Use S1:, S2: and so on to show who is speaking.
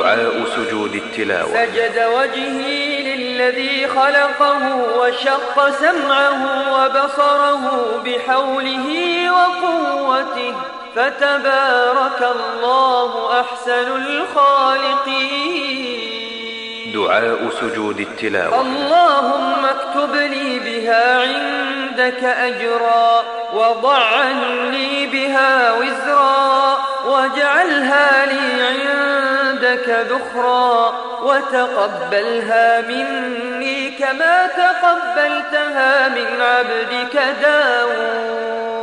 S1: دعاء سجود التلاوة.
S2: سجد وجهي للذي خلقه وشق سمعه وبصره بحوله وقوته، فتبارك الله أحسن الخالقين.
S1: دعاء سجود التلاوة.
S2: اللهم اكتب لي بها عندك أجرا، وضع عني بها وزرا، واجعلها لي عندك ذخرا، وتقبلها مني كما تقبلتها من عبدك داود.